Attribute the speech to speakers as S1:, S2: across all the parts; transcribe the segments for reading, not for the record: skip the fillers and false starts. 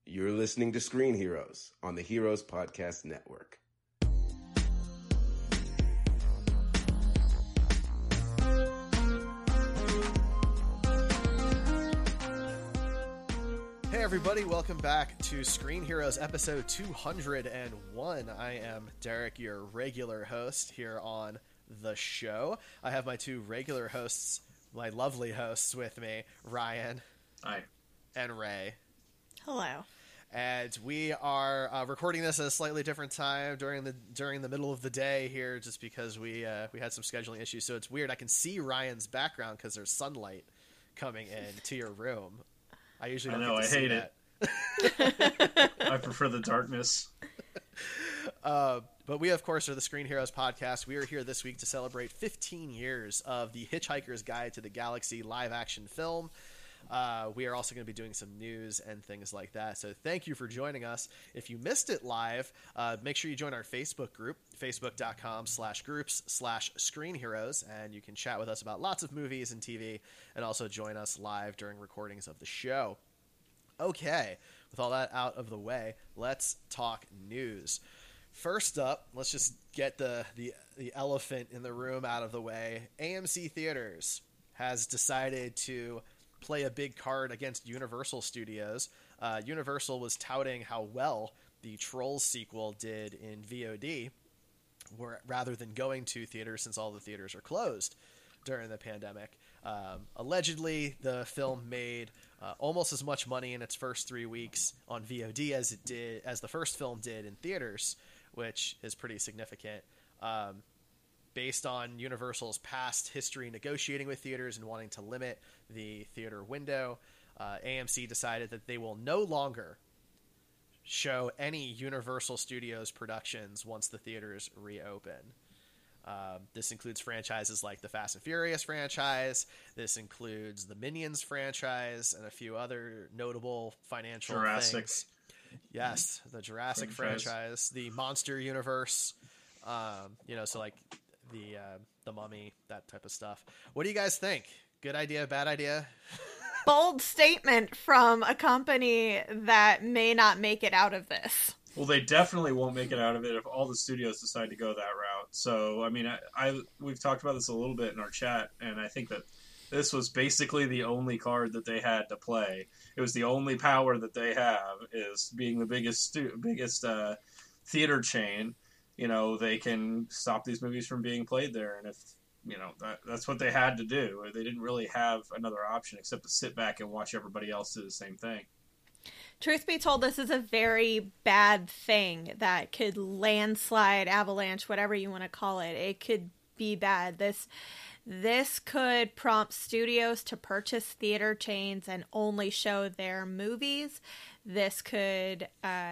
S1: You're listening to Screen Heroes on the Heroes Podcast Network.
S2: Hey everybody, welcome back to Screen Heroes episode 201. I am Derek, your regular host here on the show. I have my two regular hosts, my lovely hosts with me, Ryan.
S3: Hi.
S2: And Ray.
S4: Hello.
S2: And we are recording this at a slightly different time during the middle of the day here, just because we had some scheduling issues. So it's weird. I can see Ryan's background because there's sunlight coming in to your room. I usually don't get to see that.
S3: It. I prefer the darkness.
S2: But we, of course, are the Screen Heroes podcast. We are here this week to celebrate 15 years of the Hitchhiker's Guide to the Galaxy live-action film. We are also going to be doing some news and things like that. So thank you for joining us. If you missed it live, make sure you join our Facebook group, facebook.com/groups/screenheroes, and you can chat with us about lots of movies and TV, and also join us live during recordings of the show. Okay, with all that out of the way, let's talk news. First up, let's just get the elephant in the room out of the way. AMC Theaters has decided to play a big card against Universal Studios. Universal was touting how well the Trolls sequel did in VOD, rather than going to theaters, since all the theaters are closed during the pandemic. Allegedly, the film made almost as much money in its first 3 weeks on VOD as the first film did in theaters, which is pretty significant. Based on Universal's past history negotiating with theaters and wanting to limit the theater window, AMC decided that they will no longer show any Universal Studios productions once the theaters reopen. This includes franchises like the Fast and Furious franchise. This includes the Minions franchise and a few other notable financial things. Yes, the Jurassic franchise, the Monster Universe, so like the Mummy, that type of stuff. What do you guys think? Good idea, bad idea?
S4: Bold statement from a company that may not make it out of this.
S3: Well, they definitely won't make it out of it if all the studios decide to go that route. So, I mean, we've talked about this a little bit in our chat, and I think that this was basically the only card that they had to play. It was the only power that they have, is being the biggest theater chain. You know, they can stop these movies from being played there, and if that's what they had to do. They didn't really have another option except to sit back and watch everybody else do the same thing.
S4: Truth be told, this is a very bad thing that could landslide, avalanche, whatever you want to call it. It could be bad. This could prompt studios to purchase theater chains and only show their movies. This could,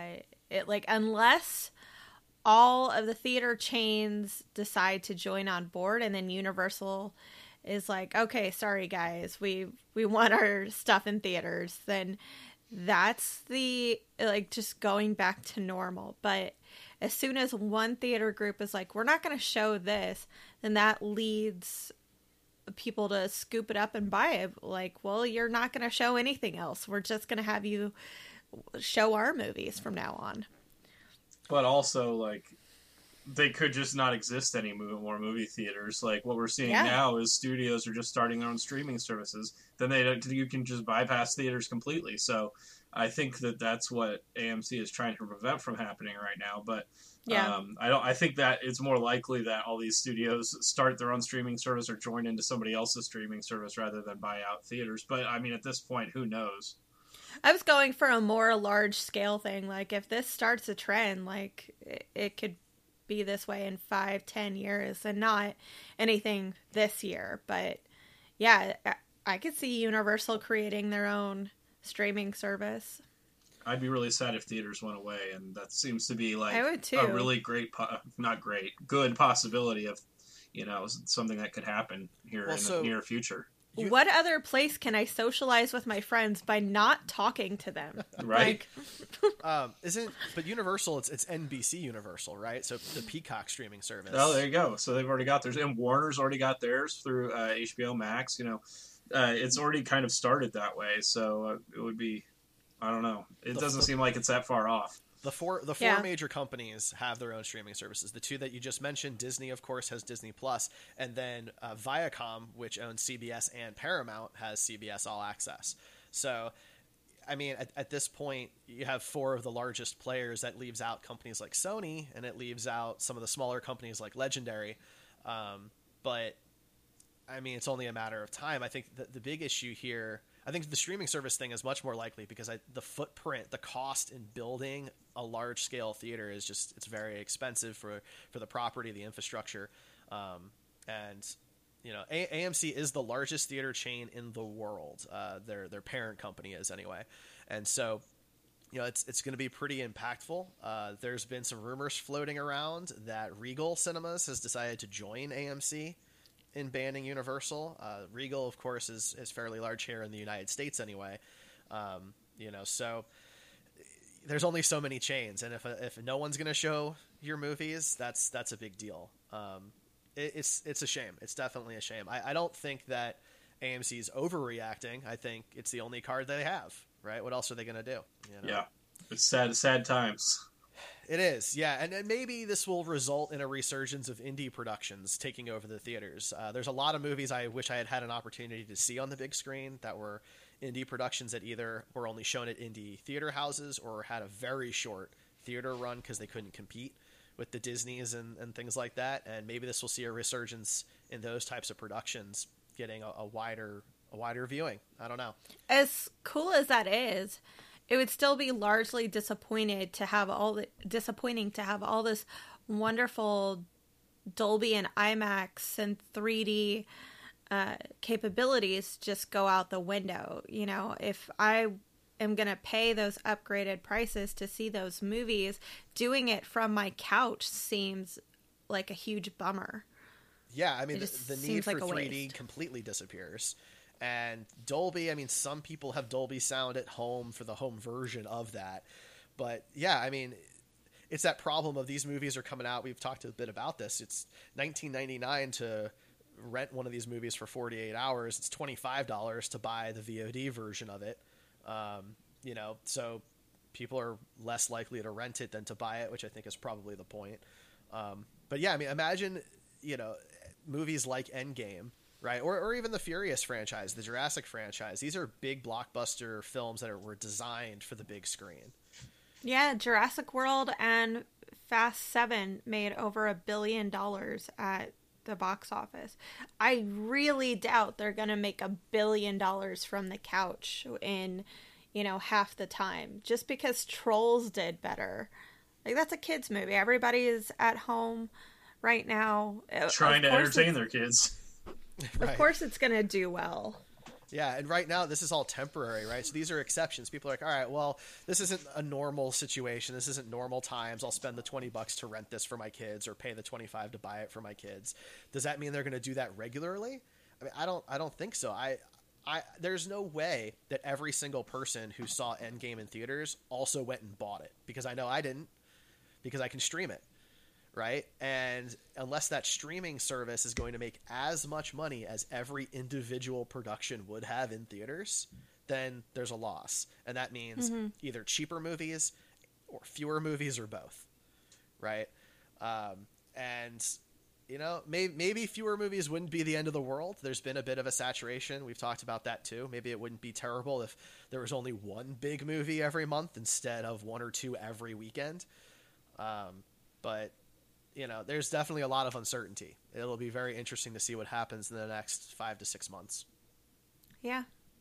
S4: unless all of the theater chains decide to join on board, and then Universal is like, okay, sorry guys, we want our stuff in theaters, then that's just going back to normal. But as soon as one theater group is like, we're not going to show this, then that leads people to scoop it up and buy it. Like, well, you're not going to show anything else. We're just going to have you show our movies from now on.
S3: But also, they could just not exist any more movie theaters. Like, what we're seeing now is studios are just starting their own streaming services. Then you can just bypass theaters completely. So I think that's what AMC is trying to prevent from happening right now. But I think that it's more likely that all these studios start their own streaming service or join into somebody else's streaming service rather than buy out theaters. But, I mean, at this point, who knows?
S4: I was going for a more large-scale thing. Like, if this starts a trend, it could be this way in 5-10 years and not anything this year. But, yeah, I could see Universal creating their own streaming service.
S3: I'd be really sad if theaters went away, and that seems to be,
S4: I would too.
S3: A really good possibility of, something that could happen here in the near future.
S4: What other place can I socialize with my friends by not talking to them?
S3: Right.
S2: But Universal, it's NBC Universal, right? So the Peacock streaming service.
S3: Oh, there you go. So they've already got theirs, and Warner's already got theirs through HBO Max. It's already kind of started that way. So it would be I don't know. It
S2: The
S3: doesn't
S2: f-
S3: seem like it's that far off.
S2: The four
S4: Yeah.
S2: major companies have their own streaming services. The two that you just mentioned, Disney, of course, has Disney Plus, and then Viacom, which owns CBS and Paramount, has CBS All Access. So, I mean, at this point, you have four of the largest players. That leaves out companies like Sony, and it leaves out some of the smaller companies like Legendary. But, I mean, it's only a matter of time. I think the big issue here, I think the streaming service thing is much more likely because the footprint, the cost in building a large-scale theater is just, it's very expensive for the property, the infrastructure. And, you know, AMC is the largest theater chain in the world. Their parent company is anyway. And so, you know, it's going to be pretty impactful. There's been some rumors floating around that Regal Cinemas has decided to join AMC in banning Universal. Regal, of course, is fairly large here in the United States anyway. You know, so there's only so many chains, and if no one's going to show your movies, that's a big deal. It's a shame. It's definitely a shame. I don't think that AMC is overreacting. I think it's the only card they have, right? What else are they going to do? You know?
S3: Yeah, it's sad times.
S2: It is, yeah, and maybe this will result in a resurgence of indie productions taking over the theaters. There's a lot of movies I wish I had an opportunity to see on the big screen that were indie productions that either were only shown at indie theater houses or had a very short theater run because they couldn't compete with the Disneys and things like that. And maybe this will see a resurgence in those types of productions getting a wider viewing. I don't know.
S4: As cool as that is, it would still be largely disappointing to have all this wonderful Dolby and IMAX and 3D capabilities just go out the window. You know, if I am going to pay those upgraded prices to see those movies, doing it from my couch seems like a huge bummer.
S2: Yeah, I mean,
S4: It just
S2: the need
S4: seems
S2: for
S4: like a
S2: 3D
S4: waste.
S2: completely disappears. And Dolby, I mean, some people have Dolby sound at home for the home version of that. But yeah, I mean, it's that problem of these movies are coming out. We've talked a bit about this. It's $19.99 to rent one of these movies for 48 hours. It's $25 to buy the VOD version of it. You know, so people are less likely to rent it than to buy it, which I think is probably the point. But yeah, I mean, imagine, you know, movies like Endgame, right? Or even the Furious franchise, the Jurassic franchise. These are big blockbuster films that were designed for the big screen.
S4: Yeah, Jurassic World and Fast 7 made over $1 billion at the box office. I really doubt they're going to make $1 billion from the couch in, you know, half the time. Just because Trolls did better. Like, that's a kid's movie. Everybody is at home right now.
S3: Trying to entertain their kids.
S2: Right.
S4: Of course it's going to do well.
S2: Yeah, and right now this is all temporary, right? So these are exceptions. People are like, all right, well, this isn't a normal situation. This isn't normal times. I'll spend the $20 to rent this for my kids or pay the $25 to buy it for my kids. Does that mean they're going to do that regularly? I mean, I don't think so. There's no way that every single person who saw Endgame in theaters also went and bought it, because I know I didn't, because I can stream it. Right? And unless that streaming service is going to make as much money as every individual production would have in theaters, then there's a loss. And that means either cheaper movies or fewer movies or both. Right? And, you know, maybe fewer movies wouldn't be the end of the world. There's been a bit of a saturation. We've talked about that too. Maybe it wouldn't be terrible if there was only one big movie every month instead of one or two every weekend. But you know, there's definitely a lot of uncertainty. It'll be very interesting to see what happens in the next 5 to 6 months.
S4: Yeah.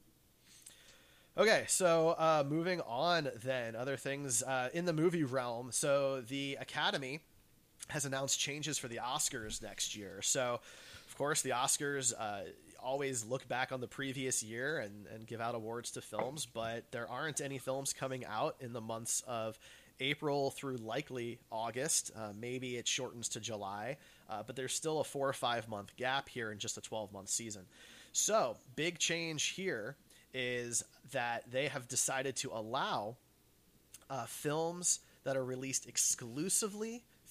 S2: Okay, so moving on then, other things in the movie realm. So the Academy has announced changes for the Oscars next year. So, of course, the Oscars always look back on the previous year and give out awards to films, but there aren't any films coming out in the months of April through likely August. Maybe it shortens to July, but there's still a 4 or 5 month gap here in just a 12-month season. So big change here is that they have decided to allow films that are released exclusively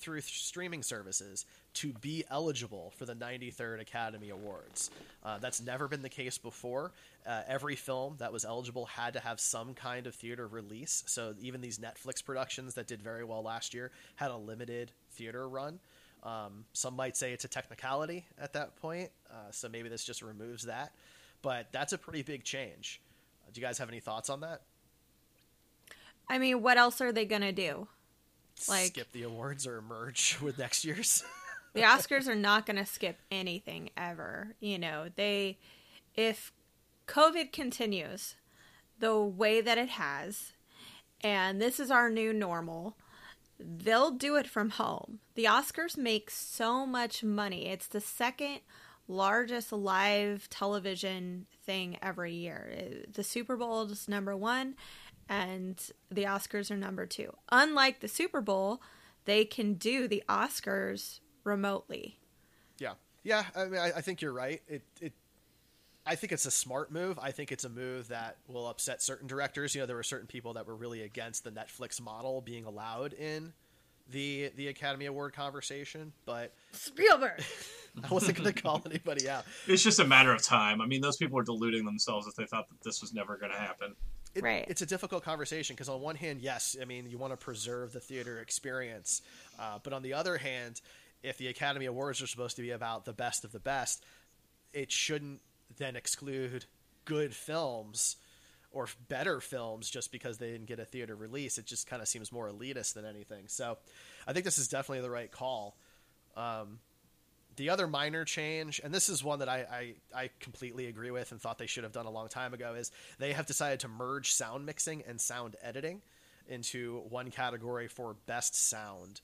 S2: through streaming services to be eligible for the 93rd Academy Awards. That's never been the case before. Every film that was eligible had to have some kind of theater release. So even these Netflix productions that did very well last year had a limited theater run. Some might say it's a technicality at that point, so maybe this just removes that. But that's a pretty big change. Do you guys have any thoughts on that?
S4: I mean, what else are they going to do?
S2: Skip the awards or merge with next year's?
S4: The Oscars are not going to skip anything ever. You know, if COVID continues the way that it has, and this is our new normal, they'll do it from home. The Oscars make so much money. It's the second largest live television thing every year. The Super Bowl is number 1, and the Oscars are number 2. Unlike the Super Bowl, they can do the Oscars remotely.
S2: Yeah. I mean, I think you're right. I think it's a smart move. I think it's a move that will upset certain directors. You know, there were certain people that were really against the Netflix model being allowed in the Academy Award conversation, but
S4: Spielberg.
S2: I wasn't going to call anybody out.
S3: It's just a matter of time. I mean, those people are deluding themselves if they thought that this was never going to happen.
S4: Right.
S2: It's a difficult conversation because on one hand, yes, I mean, you want to preserve the theater experience. But on the other hand, if the Academy Awards are supposed to be about the best of the best, it shouldn't then exclude good films or better films just because they didn't get a theater release. It just kind of seems more elitist than anything. So I think this is definitely the right call. The other minor change, and this is one that I completely agree with and thought they should have done a long time ago, is they have decided to merge sound mixing and sound editing into one category for best sound.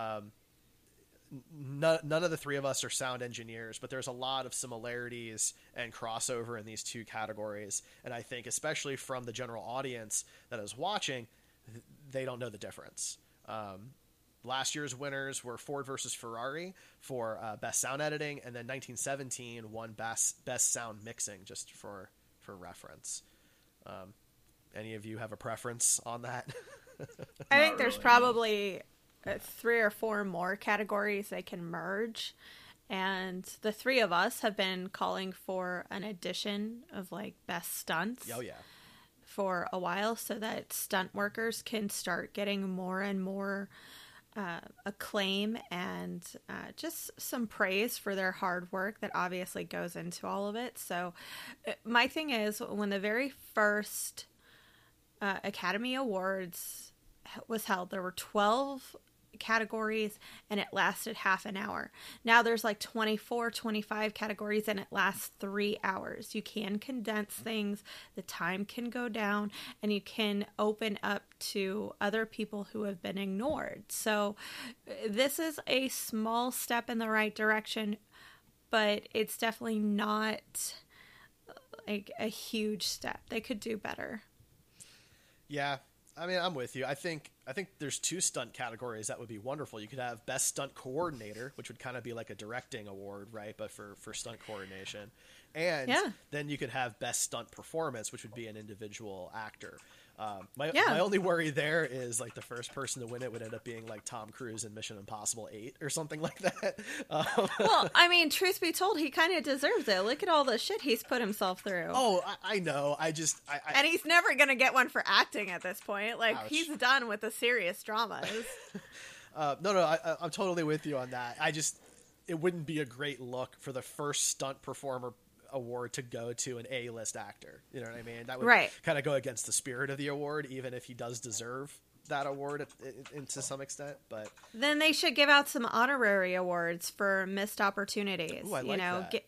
S2: None of the three of us are sound engineers, but there's a lot of similarities and crossover in these two categories. And I think especially from the general audience that is watching, they don't know the difference. Last year's winners were Ford versus Ferrari for best sound editing, and then 1917 won best sound mixing, just for reference. Any of you have a preference on that?
S4: I think there's probably 3 or 4 more categories they can merge, and the 3 of us have been calling for an addition of like best stunts.
S2: Oh yeah.
S4: For a while, so that stunt workers can start getting more and more acclaim and just some praise for their hard work that obviously goes into all of it. So my thing is, when the very first Academy Awards was held, there were 12 categories and it lasted half an hour. Now there's like 24, 25 categories and it lasts 3 hours. You can condense things, the time can go down, and you can open up to other people who have been ignored. So this is a small step in the right direction, but it's definitely not like a huge step. They could do better.
S2: Yeah. I mean, I'm with you. I think there's 2 stunt categories that would be wonderful. You could have best stunt coordinator, which would kind of be like a directing award, right? But for stunt coordination. And then you could have best stunt performance, which would be an individual actor. My only worry there is like the first person to win it would end up being like Tom Cruise in Mission Impossible 8 or something like that.
S4: Well, I mean, truth be told, he kind of deserves it. Look at all the shit he's put himself through.
S2: Oh, I know.
S4: And he's never going to get one for acting at this point. Like,
S2: ouch.
S4: He's done with the serious dramas.
S2: No, I'm totally with you on that. It wouldn't be a great look for the first stunt performer award to go to an A-list actor. You know what I mean? That would kind of go against the spirit of the award, even if he does deserve that award to some extent. But
S4: then they should give out some honorary awards for missed opportunities.
S2: Ooh, I like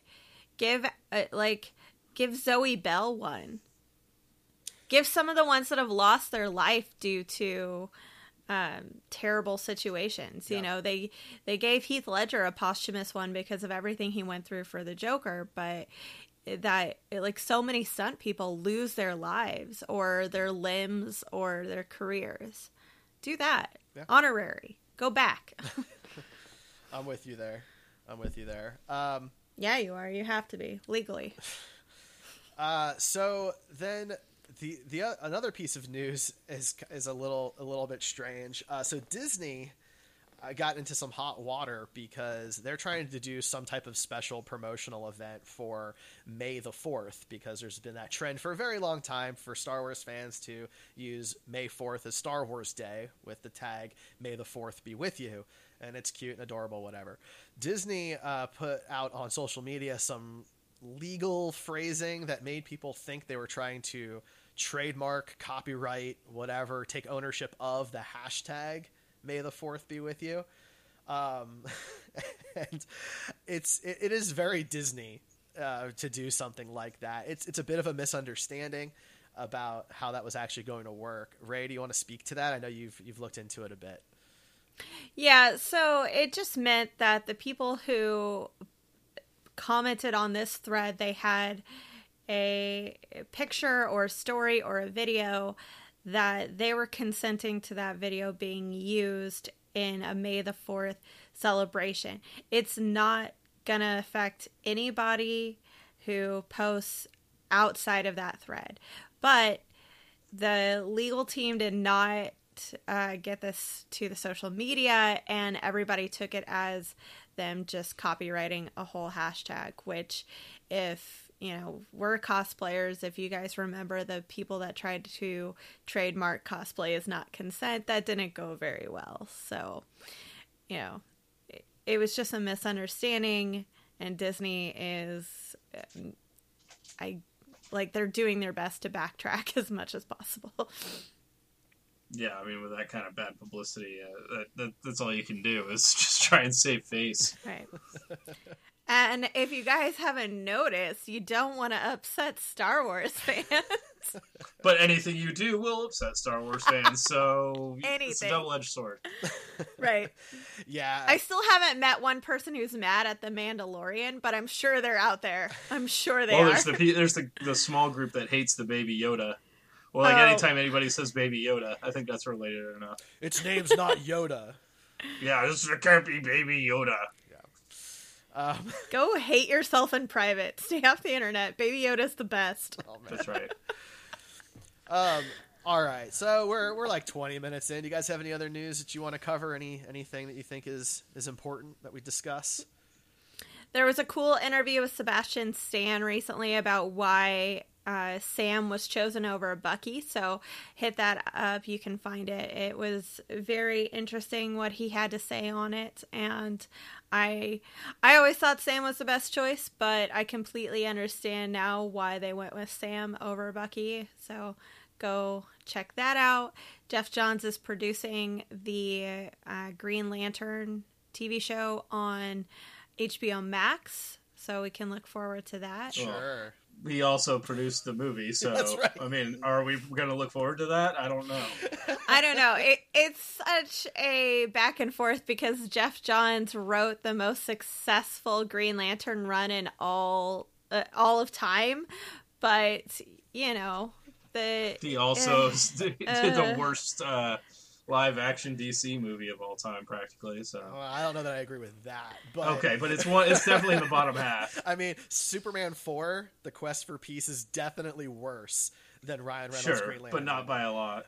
S4: that. Give Zoe Bell one. Give some of the ones that have lost their life due to terrible situations. You know, they gave Heath Ledger a posthumous one because of everything he went through for the Joker, but so many stunt people lose their lives or their limbs or their careers. Do that. Yeah. Honorary. Go back.
S2: I'm with you there.
S4: Yeah, you are. You have to be legally.
S2: So then the another piece of news is a little bit strange. So Disney got into some hot water because they're trying to do some type of special promotional event for May the 4th, because there's been that trend for a very long time for Star Wars fans to use May 4th as Star Wars Day with the tag May the 4th be with you. And it's cute and adorable, whatever. Disney put out on social media some legal phrasing that made people think they were trying to trademark, copyright, whatever, take ownership of the hashtag May the 4th be with you. And it is very Disney to do something like that. It's a bit of a misunderstanding about how that was actually going to work. Ray, do you want to speak to that? I know you've looked into it a bit.
S4: Yeah, so it just meant that the people who commented on this thread, they had a picture or a story or a video that they were consenting to that video being used in a May the 4th celebration. It's not going to affect anybody who posts outside of that thread. But the legal team did not get this to the social media, and everybody took it as them just copywriting a whole hashtag, which, if we're cosplayers, if you guys remember the people that tried to trademark cosplay is not consent, that didn't go very well. So, it was just a misunderstanding, and Disney is, they're doing their best to backtrack as much as possible.
S3: Yeah, I mean, with that kind of bad publicity, that's all you can do is just try and save face.
S4: Right. And if you guys haven't noticed, you don't want to upset Star Wars fans.
S3: But anything you do will upset Star Wars fans, so it's a double-edged sword.
S4: Right.
S2: Yeah.
S4: I still haven't met one person who's mad at The Mandalorian, but I'm sure they're out there. I'm sure they are.
S3: There's the small group that hates the Baby Yoda. Well, anytime anybody says Baby Yoda, I think that's related enough.
S2: Its name's not Yoda.
S3: Yeah, it can't be Baby Yoda.
S4: Go hate yourself in private. Stay off the internet. Baby Yoda's the best.
S2: Oh,
S3: that's right.
S2: All right, so we're like 20 minutes in. Do you guys have any other news that you want to cover? Anything that you think is important that we discuss?
S4: There was a cool interview with Sebastian Stan recently about why Sam was chosen over Bucky, so hit that up. You can find it. It was very interesting what he had to say on it, and I always thought Sam was the best choice, but I completely understand now why they went with Sam over Bucky, so go check that out. Jeff Johns is producing the Green Lantern TV show on HBO Max, so we can look forward to that.
S2: Sure.
S3: He also produced the movie, so
S2: That's right.
S3: I mean, are we going to look forward to that? I don't know.
S4: I don't know. It's such a back and forth because Jeff Johns wrote the most successful Green Lantern run in all of time, but he also did the worst live action DC movie of all time, practically. So
S2: well, I don't know that I agree with that. But
S3: okay, but it's definitely in the bottom half.
S2: I mean, Superman 4: The Quest for Peace is definitely worse than Ryan Reynolds' Green Lantern,
S3: but not by a lot.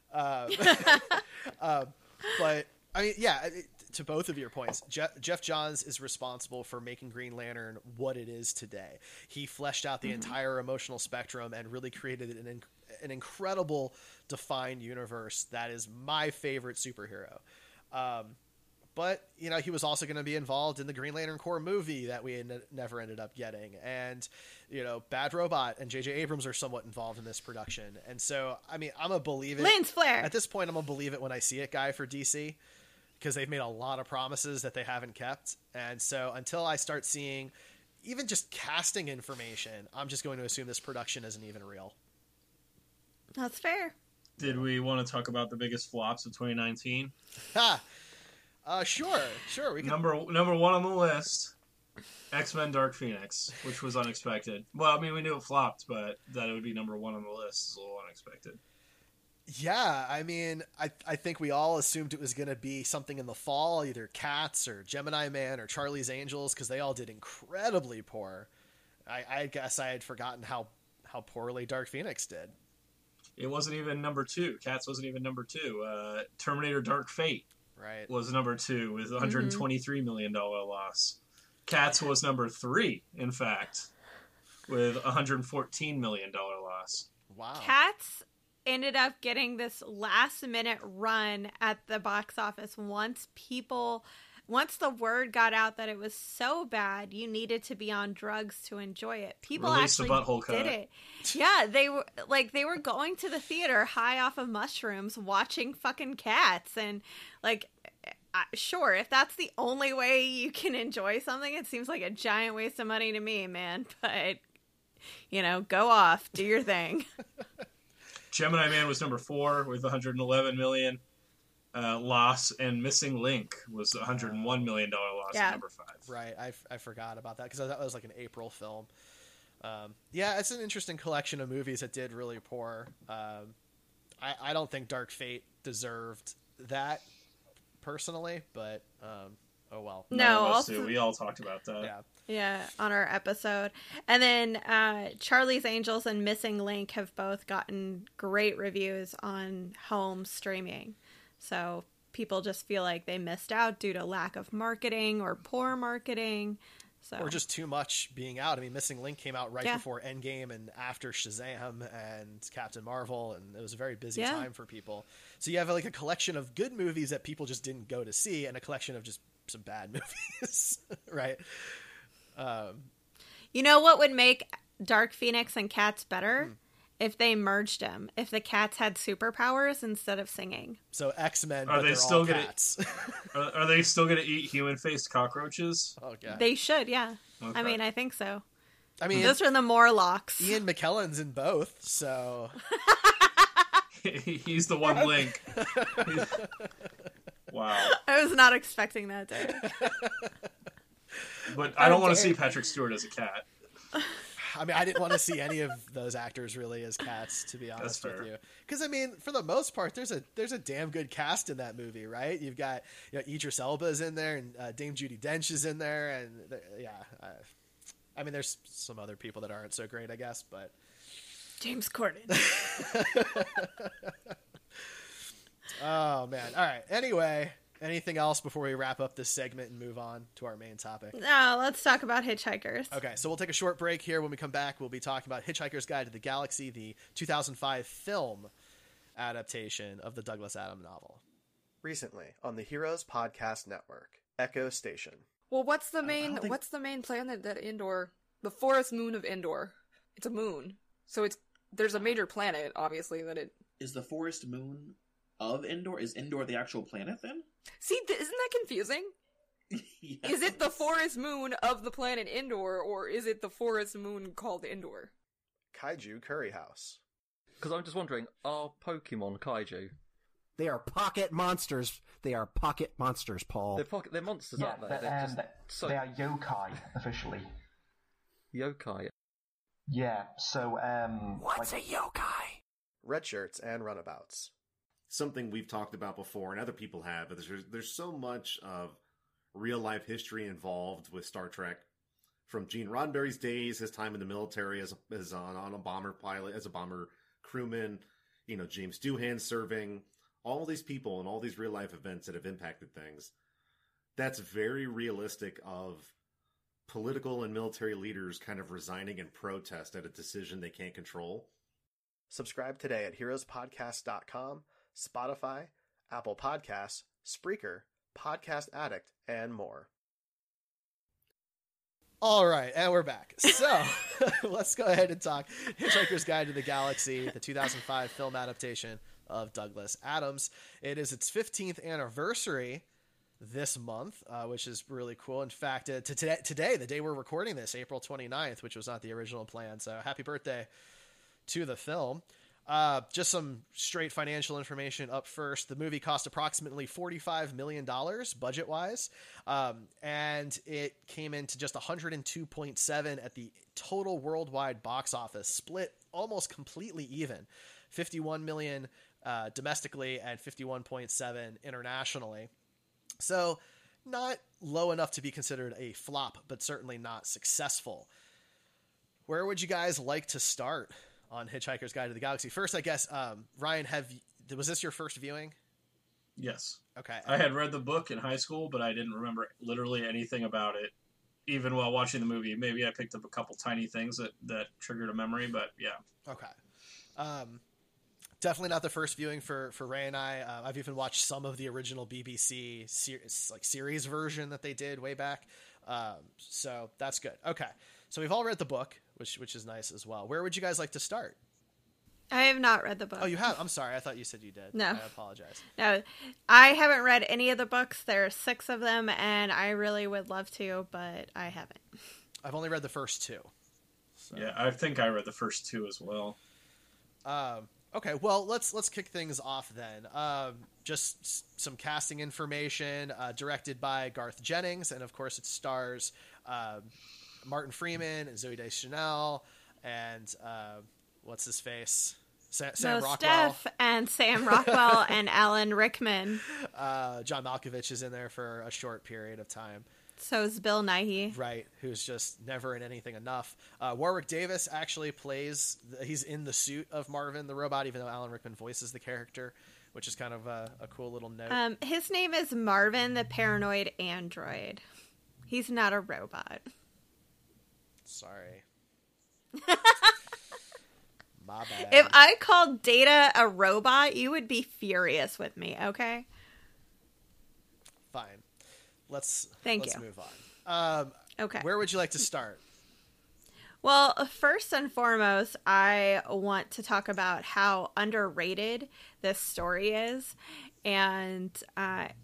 S2: But I mean, yeah. To both of your points, Jeff Johns is responsible for making Green Lantern what it is today. He fleshed out the entire emotional spectrum and really created an incredible defined universe that is my favorite superhero. But, he was also going to be involved in the Green Lantern Corps movie that we never ended up getting. And, Bad Robot and J.J. Abrams are somewhat involved in this production. And so, I mean, I'm going to believe it.
S4: Lens flare.
S2: At this point, I'm going to believe it when I see it, guy, for DC. Because they've made a lot of promises that they haven't kept. And so until I start seeing even just casting information, I'm just going to assume this production isn't even real.
S4: That's fair.
S3: Did we want to talk about the biggest flops of 2019?
S2: Sure. We can...
S3: Number one on the list, X-Men Dark Phoenix, which was unexpected. Well, I mean, we knew it flopped, but that it would be number one on the list is a little unexpected.
S2: Yeah, I mean, I think we all assumed it was going to be something in the fall, either Cats or Gemini Man or Charlie's Angels, because they all did incredibly poor. I guess I had forgotten how poorly Dark Phoenix did.
S3: It wasn't even number two. Cats wasn't even number two. Terminator Dark Fate
S2: right?
S3: was number 2 with $123 million loss. Cats was number 3, in fact, with $114 million loss.
S2: Wow.
S4: Cats ended up getting this last minute run at the box office once the word got out that it was so bad you needed to be on drugs to enjoy it. People
S3: Release the
S4: actually
S3: butthole
S4: did
S3: cut.
S4: it. Yeah, they were going to the theater high off of mushrooms watching fucking Cats, and like sure, if that's the only way you can enjoy something, it seems like a giant waste of money to me, man. But go off, do your thing.
S3: Gemini Man was number 4 with $111 million loss, and Missing Link was $101 million loss at number 5.
S2: Right, I forgot about that because that was like an April film. Yeah, it's an interesting collection of movies that did really poor. I don't think Dark Fate deserved that personally, but oh well.
S4: No,
S3: also we all talked about that.
S4: Yeah, on our episode. And then Charlie's Angels and Missing Link have both gotten great reviews on home streaming. So people just feel like they missed out due to lack of marketing or poor marketing. Or
S2: just too much being out. I mean, Missing Link came out right before Endgame and after Shazam and Captain Marvel, and it was a very busy time for people. So you have like a collection of good movies that people just didn't go to see, and a collection of just some bad movies, right?
S4: You know what would make Dark Phoenix and Cats better? If they merged them. If the cats had superpowers instead of singing.
S2: So X-Men,
S3: are
S2: but
S3: they
S2: they're
S3: still
S2: all
S3: gonna,
S2: cats.
S3: Are they still going to eat human-faced cockroaches?
S2: Oh, God.
S4: They should, yeah.
S3: Okay.
S4: I mean, I think so.
S2: I mean,
S4: those are the Morlocks.
S2: Ian McKellen's in both, so...
S3: He's the one link. Wow.
S4: I was not expecting that, Derek.
S3: But I don't want to see Patrick Stewart as a cat.
S2: I mean, I didn't want to see any of those actors really as cats, to be honest with you. Because I mean, for the most part, there's a damn good cast in that movie, right? You've got Idris Elba is in there, and Dame Judi Dench is in there, and I mean, there's some other people that aren't so great, I guess, but
S4: James Corden.
S2: Oh man! All right. Anyway, anything else before we wrap up this segment and move on to our main topic?
S4: No, let's talk about Hitchhikers.
S2: Okay, so we'll take a short break here. When we come back, we'll be talking about Hitchhiker's Guide to the Galaxy, the 2005 film adaptation of the Douglas Adams novel.
S5: Recently on the Heroes Podcast Network, Echo Station.
S6: Well, what's the main planet that Endor? The forest moon of Endor. It's a moon, so there's a major planet, obviously, that it
S7: is the forest moon of Endor. Is Endor the actual planet then?
S6: See, isn't that confusing?
S7: Yes.
S6: Is it the forest moon of the planet Endor, or is it the forest moon called Endor?
S5: Kaiju Curry House.
S8: Because I'm just wondering, are Pokemon kaiju?
S9: They are pocket monsters. They are pocket monsters, Paul.
S8: They're monsters, aren't they?
S10: They are yokai, officially.
S8: Yokai?
S10: Yeah, so,
S9: What's a yokai?
S5: Red shirts and runabouts.
S1: Something we've talked about before, and other people have, but there's so much of real-life history involved with Star Trek. From Gene Roddenberry's days, his time in the military as on a bomber pilot, as a bomber crewman, James Doohan serving, all these people and all these real-life events that have impacted things. That's very realistic of political and military leaders kind of resigning in protest at a decision they can't control.
S5: Subscribe today at heroespodcast.com, Spotify, Apple Podcasts, Spreaker, Podcast Addict, and more.
S2: All right, and we're back. So, let's go ahead and talk Hitchhiker's Guide to the Galaxy, the 2005 film adaptation of Douglas Adams. It is its 15th anniversary this month, which is really cool. In fact, today, the day we're recording this, April 29th, which was not the original plan, so happy birthday to the film. Just some straight financial information up first. The movie cost approximately $45 million budget-wise, and it came into just 102.7 at the total worldwide box office, split almost completely even, 51 million domestically and 51.7 internationally. So not low enough to be considered a flop, but certainly not successful. Where would you guys like to start on Hitchhiker's Guide to the Galaxy? First, I guess, Ryan, was this your first viewing?
S3: Yes.
S2: Okay.
S3: I had read the book in high school, but I didn't remember literally anything about it, even while watching the movie. Maybe I picked up a couple tiny things that triggered a memory, but yeah.
S2: Okay. Definitely not the first viewing for Ray and I. I've even watched some of the original BBC series version that they did way back. So that's good. Okay. So we've all read the book, which is nice as well. Where would you guys like to start?
S4: I have not read the book.
S2: Oh, you have? I'm sorry. I thought you said you did.
S4: No.
S2: I apologize.
S4: No, I haven't read any of the books. There are 6 of them, and I really would love to, but I haven't.
S2: I've only read the first 2. So.
S3: Yeah, I think I read the first 2 as well.
S2: Okay, well, let's kick things off then. Just some casting information, directed by Garth Jennings, and of course it stars Martin Freeman and Zooey Deschanel, and what's his face? Sam Rockwell.
S4: Steph and Sam Rockwell and Alan Rickman.
S2: John Malkovich is in there for a short period of time.
S4: So is Bill Nighy.
S2: Right, who's just never in anything enough. Warwick Davis actually he's in the suit of Marvin the robot, even though Alan Rickman voices the character, which is kind of a cool little note.
S4: His name is Marvin the Paranoid Android. He's not a robot.
S2: Sorry. My bad.
S4: If I called Data a robot, you would be furious with me, okay?
S2: Fine. Let's move on.
S4: Okay.
S2: Where would you like to start?
S4: Well, first and foremost, I want to talk about how underrated this story is. And I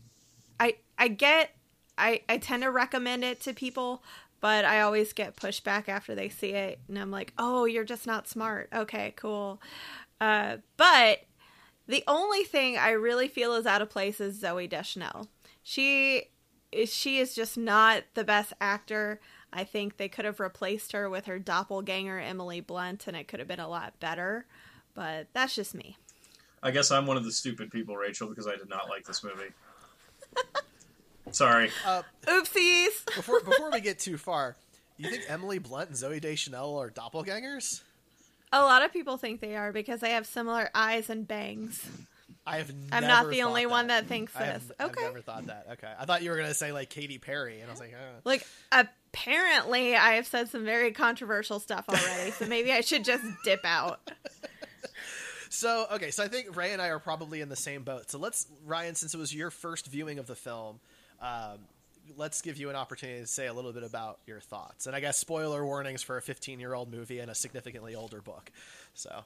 S4: tend to recommend it to people, but I always get pushback after they see it. And I'm like, oh, you're just not smart. Okay, cool. But the only thing I really feel is out of place is Zooey Deschanel. She is just not the best actor. I think they could have replaced her with her doppelganger, Emily Blunt, and it could have been a lot better. But that's just me.
S3: I guess I'm one of the stupid people, Rachel, because I did not like this movie. Sorry.
S4: Oopsies!
S2: Before we get too far, you think Emily Blunt and Zooey Deschanel are doppelgangers?
S4: A lot of people think they are because they have similar eyes and bangs. I'm not the only one that thinks this. Okay.
S2: I've never thought that. Okay. I thought you were going to say, like, Katy Perry, and I was like, oh.
S4: Like, apparently I have said some very controversial stuff already, so maybe I should just dip out.
S2: So I think Ray and I are probably in the same boat. So Ryan, since it was your first viewing of the film, let's give you an opportunity to say a little bit about your thoughts. And I guess spoiler warnings for a 15-year-old movie and a significantly older book. So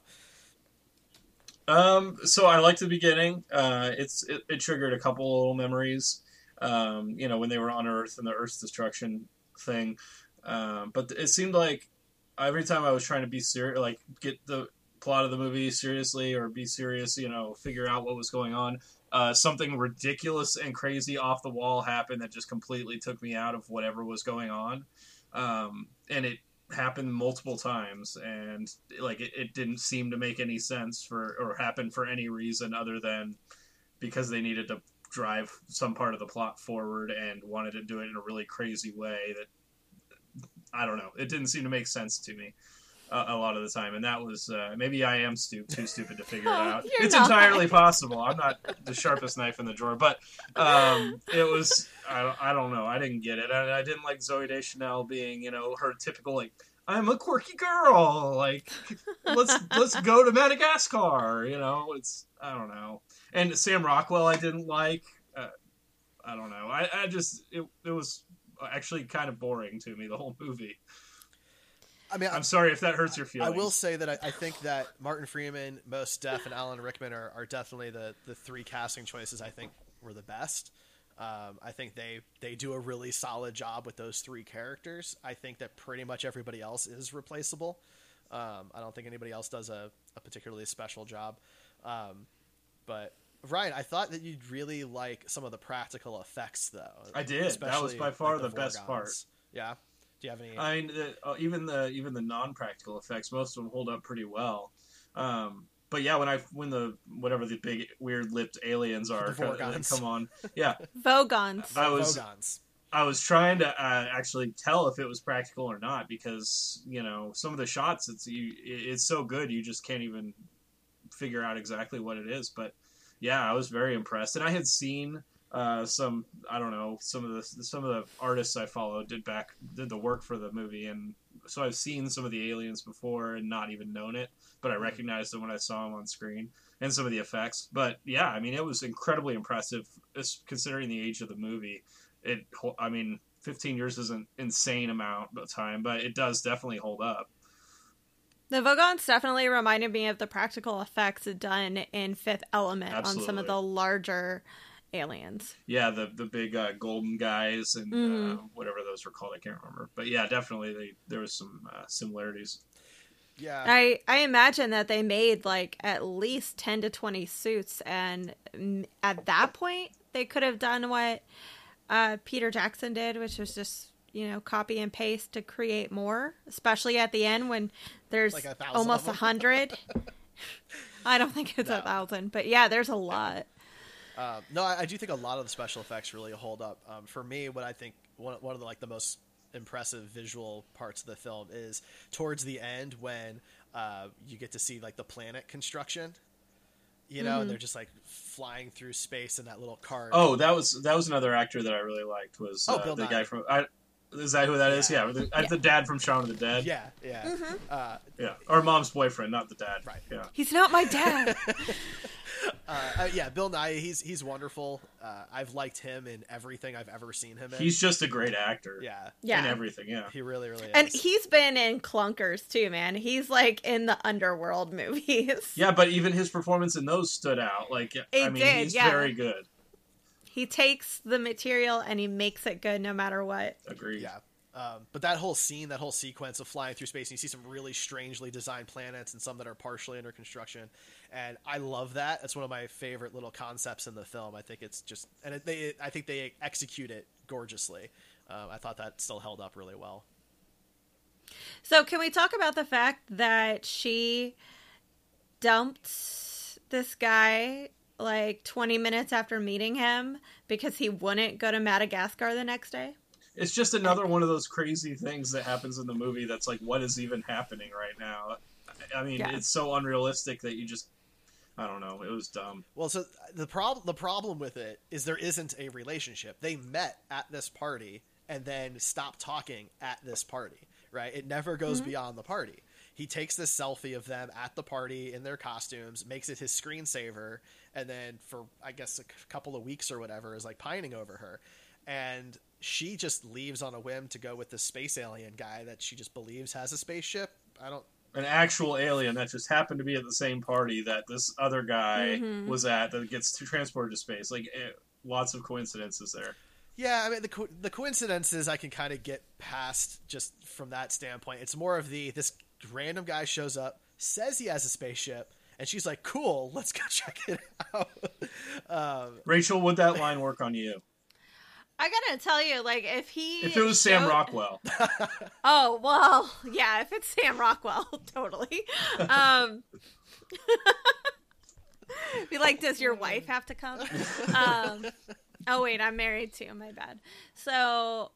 S3: I liked the beginning. It triggered a couple little memories. When they were on Earth and the Earth's destruction thing. But it seemed like every time I was trying to be serious, like get the plot of the movie seriously or be serious, figure out what was going on. Something ridiculous and crazy off the wall happened that just completely took me out of whatever was going on. And it happened multiple times, and it didn't seem to make any sense or happen for any reason other than because they needed to drive some part of the plot forward and wanted to do it in a really crazy way that I don't know. It didn't seem to make sense to me a lot of the time, and that was maybe I am too stupid to figure it out. It's entirely possible. I'm not the sharpest knife in the drawer, but it was. I don't know. I didn't get it. I didn't like Zooey Deschanel being, her typical I'm a quirky girl. Let's go to Madagascar. It's I don't know. And Sam Rockwell, I didn't like. I don't know. I just it was actually kind of boring to me, the whole movie.
S2: I mean,
S3: I'm sorry if that hurts your feelings.
S2: I will say that I think that Martin Freeman, Mos Def, and Alan Rickman are definitely the 3 casting choices I think were the best. I think they do a really solid job with those 3 characters. I think that pretty much everybody else is replaceable. I don't think anybody else does a particularly special job. But Ryan, I thought that you'd really like some of the practical effects, though.
S3: I did. That was by far the best part.
S2: Yeah. Do you have any?
S3: I mean, even the non-practical effects, most of them hold up pretty well. But yeah, when the big weird lipped aliens are come on, yeah,
S4: Vogons.
S3: I was trying to actually tell if it was practical or not because some of the shots it's so good you just can't even figure out exactly what it is. But yeah, I was very impressed, and I had seen some some of the artists I followed did the work for the movie, and so I've seen some of the aliens before and not even known it, but I recognized them when I saw them on screen and some of the effects. But yeah, I mean, it was incredibly impressive considering the age of the movie. 15 years is an insane amount of time, but it does definitely hold up.
S4: The Vogons definitely reminded me of the practical effects done in Fifth Element on some of
S3: Absolutely.
S4: the larger aliens.
S3: Yeah, the big golden guys and whatever those were called, I can't remember. But yeah, definitely there was some similarities.
S2: Yeah,
S4: I imagine that they made like at least 10 to 20 suits, and at that point they could have done what Peter Jackson did, which was just copy and paste to create more, especially at the end when there's
S2: like 1,000
S4: almost
S2: of them.
S4: 100. I don't think it's 1,000, but yeah, there's a lot.
S2: No, I do think a lot of the special effects really hold up. For me, what I think one of the most impressive visual parts of the film is towards the end when you get to see like the planet construction. And they're just like flying through space in that little cart.
S3: Oh, that was another actor that I really liked was
S2: Bill
S3: the
S2: Nye.
S3: guy from. Is that who that is? Yeah, the dad from Shaun of the Dead.
S2: Yeah.
S3: Yeah, or mom's boyfriend, not the dad.
S2: Right.
S3: Yeah.
S4: He's not my dad.
S2: Yeah, Bill Nye, he's wonderful. I've liked him in everything I've ever seen him in.
S3: He's just a great actor.
S2: Yeah.
S3: In everything. Yeah.
S2: He really, really is.
S4: And he's been in clunkers too, man. He's like in the Underworld movies.
S3: Yeah, but even his performance in those stood out. Like, he's very good.
S4: He takes the material and he makes it good no matter what.
S3: Agreed.
S2: Yeah. But that whole sequence of flying through space, and you see some really strangely designed planets and some that are partially under construction. And I love that. It's one of my favorite little concepts in the film. I think it's just, and I think they execute it gorgeously. I thought that still held up really well.
S4: So can we talk about the fact that she dumped this guy like 20 minutes after meeting him because he wouldn't go to Madagascar the next day?
S3: It's just another one of those crazy things that happens in the movie that's like, what is even happening right now? I mean, It's so unrealistic that you just, I don't know, it was dumb.
S2: Well, so the problem with it is there isn't a relationship. They met at this party and then stopped talking at this party, right? It never goes beyond the party. He takes this selfie of them at the party in their costumes, makes it his screensaver, and then for, I guess, a couple of weeks or whatever is like pining over her. And she just leaves on a whim to go with this space alien guy that she just believes has a spaceship.
S3: An actual alien that just happened to be at the same party that this other guy was at that gets transported to space. Like, lots of coincidences there.
S2: Yeah, I mean, the coincidences I can kind of get past just from that standpoint. It's more of this random guy shows up, says he has a spaceship, and she's like, cool, let's go check it out.
S3: Rachel, would that line work on you?
S4: I gotta tell you, like, if
S3: it was Sam Rockwell.
S4: Oh, well, yeah, if it's Sam Rockwell, totally. Be like, does your wife have to come? Oh, wait, I'm married too, my bad. So,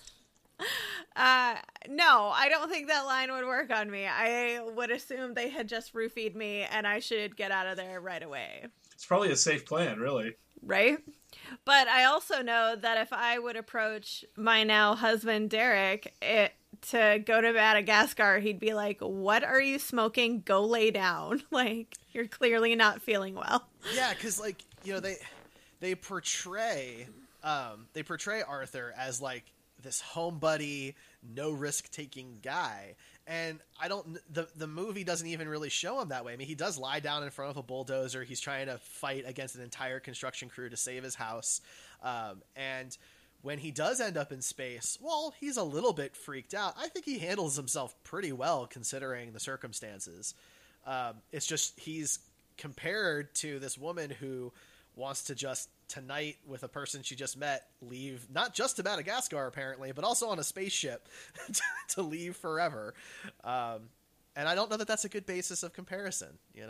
S4: no, I don't think that line would work on me. I would assume they had just roofied me and I should get out of there right away.
S3: It's probably a safe plan, really.
S4: Right? But I also know that if I would approach my now husband, Derek, to go to Madagascar, he'd be like, what are you smoking? Go lay down. Like, you're clearly not feeling well.
S2: Yeah, because, like, they portray Arthur as, like, this home buddy, no risk taking guy. And the movie doesn't even really show him that way. I mean, he does lie down in front of a bulldozer. He's trying to fight against an entire construction crew to save his house. And when he does end up in space, well, he's a little bit freaked out. I think he handles himself pretty well considering the circumstances. It's just he's compared to this woman who wants to just tonight with a person she just met leave not just to Madagascar apparently, but also on a spaceship to leave forever. And I don't know that that's a good basis of comparison, It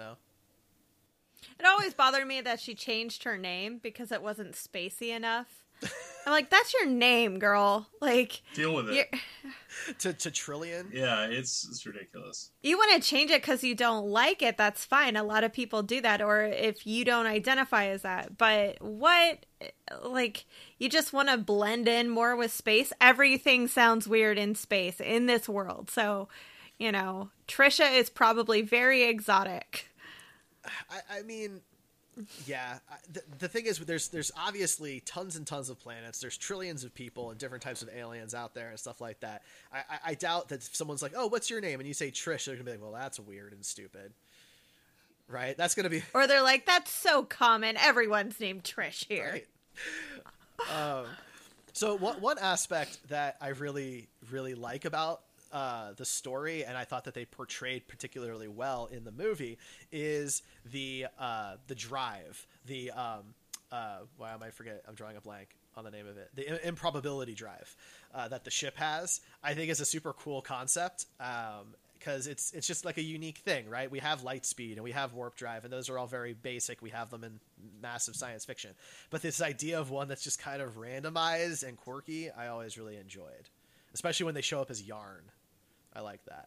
S2: always
S4: bothered me that she changed her name because it wasn't spacey enough. I'm like, that's your name, girl. Like,
S3: deal with it.
S2: To Trillian.
S3: Yeah, it's ridiculous.
S4: You want to change it because you don't like it. That's fine. A lot of people do that, or if you don't identify as that. But what, like, you just want to blend in more with space. Everything sounds weird in space in this world. So, you know, Trisha is probably very exotic.
S2: I mean, yeah. The thing is, there's obviously tons and tons of planets. There's trillions of people and different types of aliens out there and stuff like that. I doubt that if someone's like, "Oh, what's your name?" and you say Trish, they're gonna be like, "Well, that's weird and stupid." Right? That's gonna be.
S4: Or they're like, "That's so common. Everyone's named Trish here."
S2: Right. So one aspect that I really, really like about the story, and I thought that they portrayed particularly well in the movie, is the drive. Why am I forget? I'm drawing a blank on the name of it. The improbability drive that the ship has, I think, is a super cool concept. Because it's just like a unique thing, right? We have light speed and we have warp drive, and those are all very basic. We have them in massive science fiction. But this idea of one that's just kind of randomized and quirky, I always really enjoyed. Especially when they show up as yarn. I like that.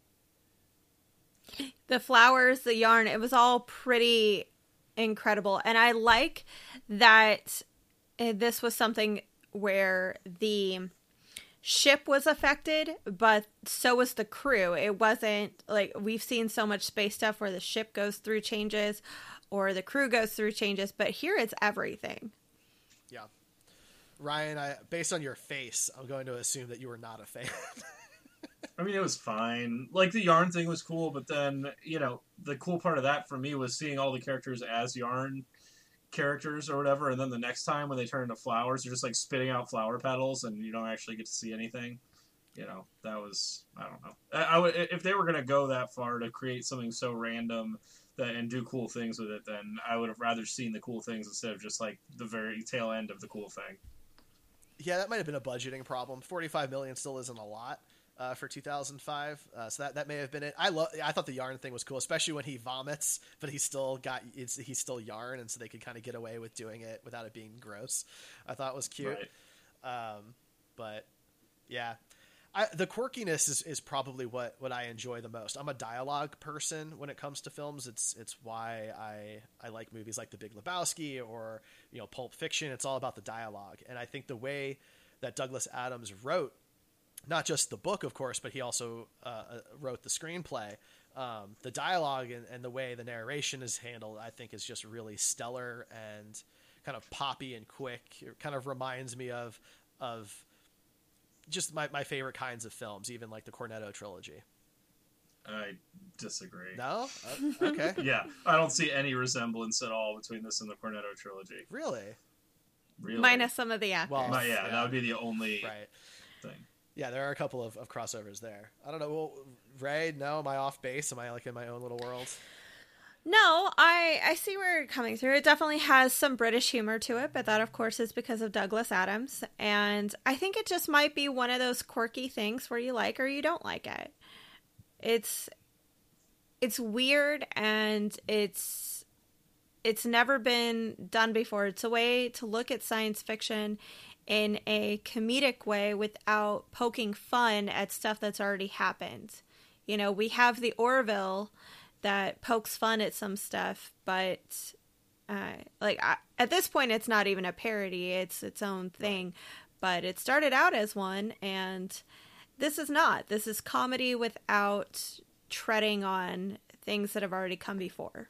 S4: The flowers, the yarn, it was all pretty incredible. And I like that this was something where the ship was affected, but so was the crew. It wasn't like we've seen so much space stuff where the ship goes through changes or the crew goes through changes, but here it's everything.
S2: Yeah. Ryan, based on your face, I'm going to assume that you were not a fan.
S3: I mean, it was fine. Like, the yarn thing was cool, but then, you know, the cool part of that for me was seeing all the characters as yarn characters or whatever, and then the next time when they turn into flowers, they're just, like, spitting out flower petals, and you don't actually get to see anything. You know, that was, I don't know. I would, if they were going to go that far to create something so random and do cool things with it, then I would have rather seen the cool things instead of just, like, the very tail end of the cool thing.
S2: Yeah, that might have been a budgeting problem. $45 million still isn't a lot. For 2005, so that may have been it. I thought the yarn thing was cool, especially when he vomits, but he's still yarn, and so they could kind of get away with doing it without it being gross. I thought it was cute. Right. But yeah, the quirkiness is probably what I enjoy the most. I'm a dialogue person when it comes to films. It's why I like movies like The Big Lebowski or, you know, Pulp Fiction. It's all about the dialogue, and I think the way that Douglas Adams wrote not just the book, of course, but he also wrote the screenplay. The dialogue and the way the narration is handled, I think, is just really stellar and kind of poppy and quick. It kind of reminds me of just my favorite kinds of films, even like the Cornetto trilogy.
S3: I disagree.
S2: No? Okay.
S3: Yeah, I don't see any resemblance at all between this and the Cornetto trilogy.
S2: Really?
S4: Minus some of the actors.
S3: Well, yeah, that would be the only thing.
S2: Yeah, there are a couple of crossovers there. I don't know. Well, Ray, no, am I off base? Am I like in my own little world?
S4: No, I see where you're coming through. It definitely has some British humor to it, but that, of course, is because of Douglas Adams. And I think it just might be one of those quirky things where you like or you don't like it. It's weird, and it's never been done before. It's a way to look at science fiction in a comedic way without poking fun at stuff that's already happened. You know, we have the Orville that pokes fun at some stuff, but at this point it's not even a parody, it's its own thing. But it started out as one, and this is not. This is comedy without treading on things that have already come before.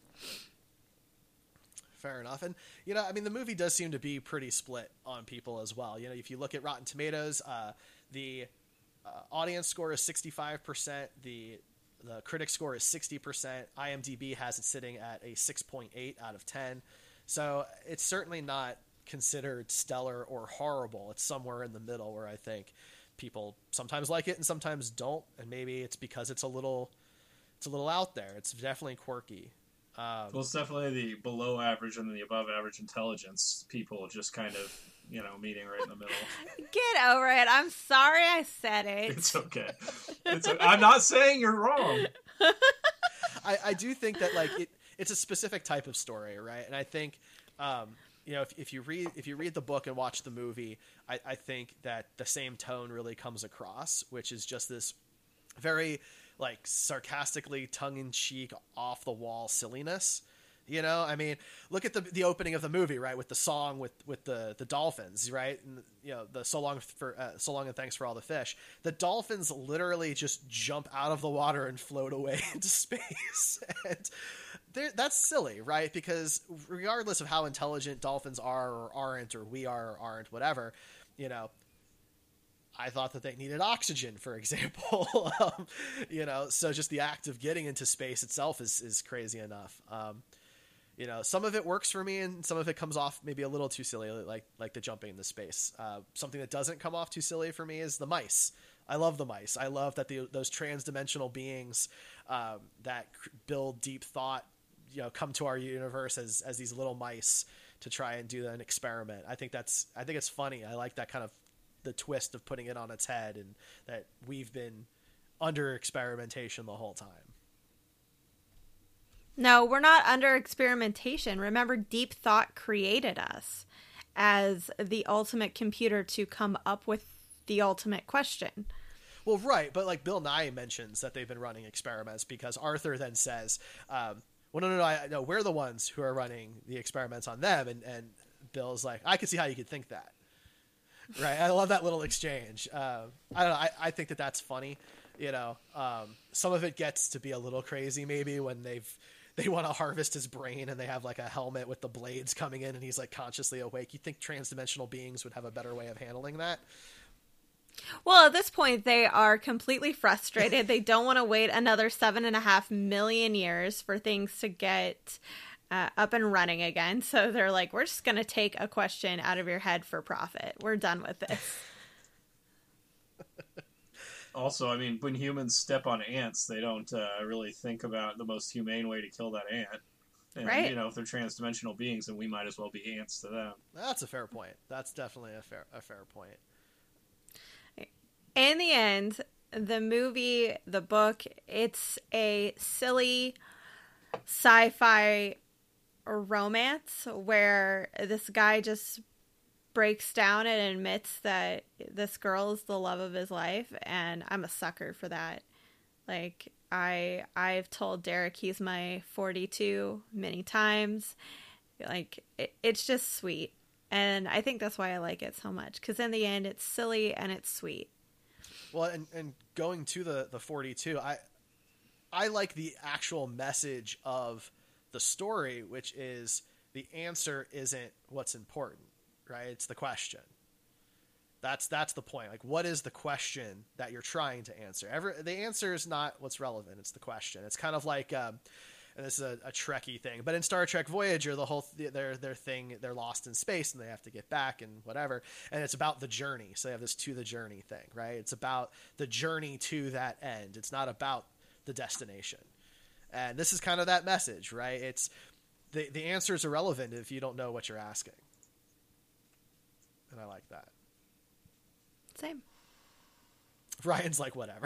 S2: Fair enough. And, you know, I mean, the movie does seem to be pretty split on people as well. You know, if you look at Rotten Tomatoes, the audience score is 65%. The critic score is 60%. IMDb has it sitting at a 6.8 out of 10. So it's certainly not considered stellar or horrible. It's somewhere in the middle where I think people sometimes like it and sometimes don't. And maybe it's because it's a little out there. It's definitely quirky.
S3: Well, it's definitely the below average and then the above average intelligence people just kind of, you know, meeting right in the middle.
S4: Get over it. I'm sorry I said it.
S3: It's okay. I'm not saying you're wrong.
S2: I do think that, like, it's a specific type of story, right? And I think you know, if you read the book and watch the movie, I think that the same tone really comes across, which is just this very like sarcastically tongue-in-cheek, off-the-wall silliness. You know, I mean, look at the opening of the movie, right, with the song with the dolphins, right, and you know, the so long and thanks for all the fish. The dolphins literally just jump out of the water and float away into space, and that's silly, right? Because regardless of how intelligent dolphins are or aren't, or we are or aren't, whatever, you know, I thought that they needed oxygen, for example. You know, so just the act of getting into space itself is crazy enough. You know, some of it works for me, and some of it comes off maybe a little too silly, like the jumping into space. Something that doesn't come off too silly for me is the mice. I love the mice. I love that those trans-dimensional beings that build deep thought, you know, come to our universe as these little mice to try and do an experiment. I think it's funny. I like that kind of the twist of putting it on its head, and that we've been under experimentation the whole time.
S4: No, we're not under experimentation. Remember, deep thought created us as the ultimate computer to come up with the ultimate question.
S2: Well, right, but like Bill Nye mentions that they've been running experiments, because Arthur then says, well, no, we're the ones who are running the experiments on them, and Bill's like, I can see how you could think that. Right, I love that little exchange. I don't know, I think that's funny. You know, some of it gets to be a little crazy maybe when they want to harvest his brain, and they have like a helmet with the blades coming in, and he's like consciously awake. You think transdimensional beings would have a better way of handling that?
S4: Well, at this point, they are completely frustrated. They don't want to wait another 7.5 million years for things to get up and running again. So they're like, we're just going to take a question out of your head for profit. We're done with this.
S3: Also, I mean, when humans step on ants, they don't really think about the most humane way to kill that ant. And,
S4: right.
S3: You know, if they're trans-dimensional beings, then we might as well be ants to them.
S2: That's a fair point. That's definitely a fair point.
S4: In the end, the movie, the book, it's a silly sci-fi romance where this guy just breaks down and admits that this girl is the love of his life, and I'm a sucker for that. Like, I've told Derek he's my 42 many times. Like, it's just sweet, and I think that's why I like it so much, because in the end, it's silly and it's sweet.
S2: Well, and going to the 42, I like the actual message of the story, which is the answer isn't what's important, right? It's the question. That's the point. Like, what is the question that you're trying to answer? The answer is not what's relevant. It's the question. It's kind of like, and this is a Trekkie thing, but in Star Trek Voyager, the whole their thing, they're lost in space and they have to get back and whatever, and it's about the journey. So they have this to the journey thing, right? It's about the journey to that end. It's not about the destination. And this is kind of that message, right? It's the answer is irrelevant if you don't know what you're asking. And I like that.
S4: Same.
S2: Ryan's like, whatever.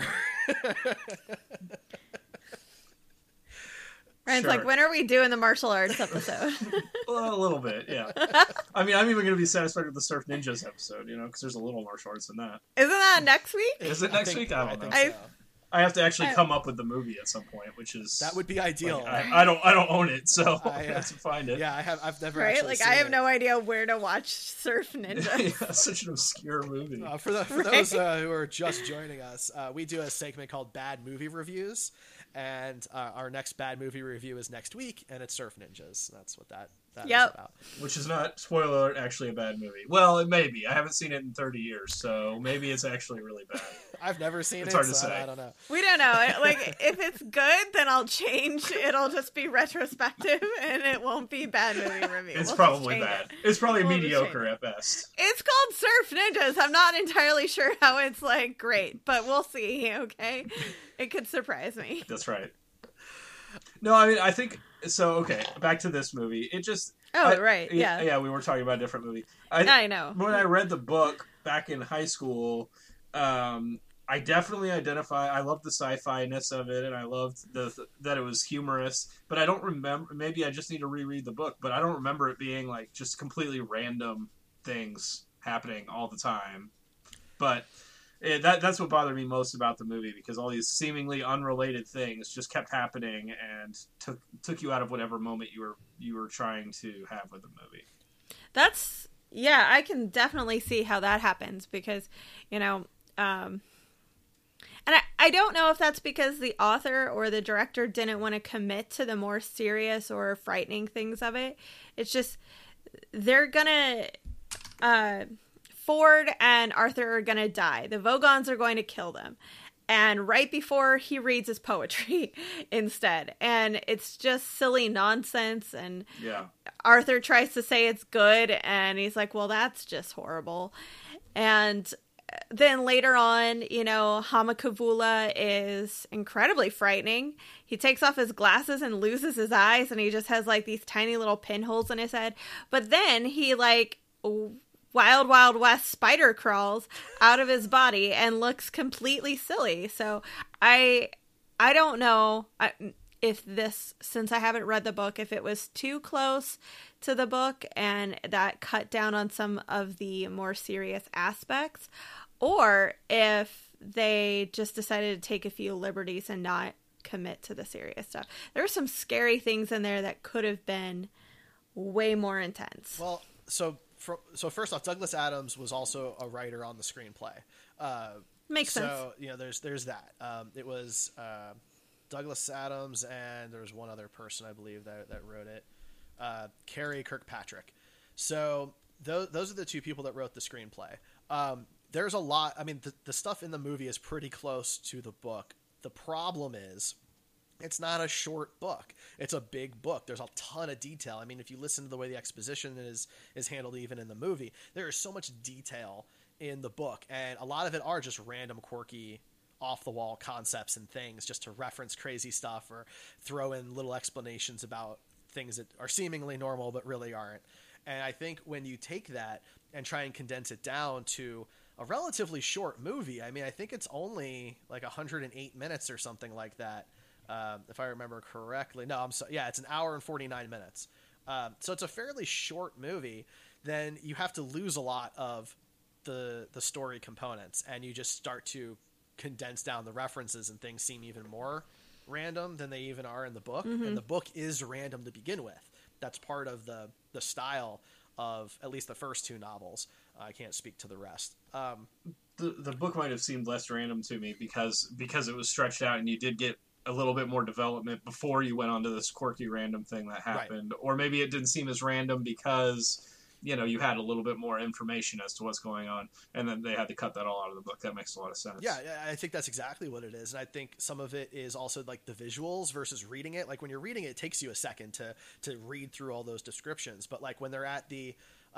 S4: Ryan's
S3: Sure.
S4: like, when are we doing the martial arts episode?
S3: Well, a little bit, yeah. I mean, I'm even going to be satisfied with the Surf Ninjas episode, you know, because there's a little martial arts in that.
S4: Isn't that next week?
S3: Is it next week? I don't know.
S2: So.
S3: I have to actually come up with the movie at some point, which is
S2: that would be ideal.
S3: Like, I don't own it, so I have to find it.
S2: Yeah, I've never
S4: right.
S2: Actually
S4: like
S2: seen
S4: I have
S2: it.
S4: no idea where to watch Surf Ninjas.
S3: Yeah, such an obscure movie.
S2: For those who are just joining us, we do a segment called Bad Movie Reviews, and our next bad movie review is next week, and it's Surf Ninjas. That's what that is about.
S3: Which is not, spoiler alert, actually a bad movie. Well, it may be. I haven't seen it in 30 years, so maybe it's actually really bad.
S2: I've never seen
S3: it's
S2: it,
S3: hard to
S2: so
S3: say.
S2: I don't know.
S4: We don't know. Like, if it's good, then I'll change. It'll just be retrospective, and it won't be bad movie review.
S3: It's
S4: We'll
S3: probably
S4: just change
S3: bad.
S4: it.
S3: It's probably
S4: We'll just
S3: mediocre
S4: change
S3: at best.
S4: It's called Surf Ninjas. I'm not entirely sure how it's, like, great, but we'll see, okay? It could surprise me.
S3: That's right. No, I mean, I think... So, okay, back to this movie. It just...
S4: Right, yeah.
S3: Yeah, we were talking about a different movie.
S4: I know.
S3: When I read the book back in high school, I definitely identify. I love the sci-fi-ness of it, and I loved that it was humorous. But I don't remember. Maybe I just need to reread the book. But I don't remember it being like just completely random things happening all the time. But that's what bothered me most about the movie, because all these seemingly unrelated things just kept happening and took you out of whatever moment you were trying to have with the movie.
S4: Yeah, I can definitely see how that happens, because, and I don't know if that's because the author or the director didn't want to commit to the more serious or frightening things of it. It's just, they're gonna, Ford and Arthur are gonna die. The Vogons are going to kill them. And right before he reads his poetry instead. And it's just silly nonsense. And Arthur tries to say it's good. And he's like, well, that's just horrible. And then later on, Hamakavula is incredibly frightening. He takes off his glasses and loses his eyes. And he just has like these tiny little pinholes in his head. But then he Wild Wild West spider crawls out of his body and looks completely silly. So I don't know if this, since I haven't read the book, if it was too close to the book and that cut down on some of the more serious aspects, or if they just decided to take a few liberties and not commit to the serious stuff. There were some scary things in there that could have been way more intense.
S2: Well, so first off, Douglas Adams was also a writer on the screenplay.
S4: Makes sense.
S2: So, there's that. It was Douglas Adams, and there was one other person, I believe, that wrote it. Carrie Kirkpatrick. So those are the two people that wrote the screenplay. There's a lot. I mean, the stuff in the movie is pretty close to the book. The problem is, it's not a short book. It's a big book. There's a ton of detail. I mean, if you listen to the way the exposition is handled even in the movie, there is so much detail in the book. And a lot of it are just random, quirky, off-the-wall concepts and things just to reference crazy stuff or throw in little explanations about things that are seemingly normal but really aren't. And I think when you take that and try and condense it down to a relatively short movie, I mean, I think it's only like 108 minutes or something like that. If I remember correctly. No, I'm sorry. Yeah, it's an hour and 49 minutes. So it's a fairly short movie. Then you have to lose a lot of the story components, and you just start to condense down the references, and things seem even more random than they even are in the book.
S4: Mm-hmm.
S2: And the book is random to begin with. That's part of the style of at least the first two novels. I can't speak to the rest.
S3: The book might have seemed less random to me because it was stretched out, and you did get a little bit more development before you went on to this quirky random thing that happened. Right. Or maybe it didn't seem as random because, you had a little bit more information as to what's going on, and then they had to cut that all out of the book. That makes a lot of sense.
S2: Yeah, I think that's exactly what it is. And I think some of it is also like the visuals versus reading it. Like when you're reading it, it takes you a second to read through all those descriptions. But like when they're at the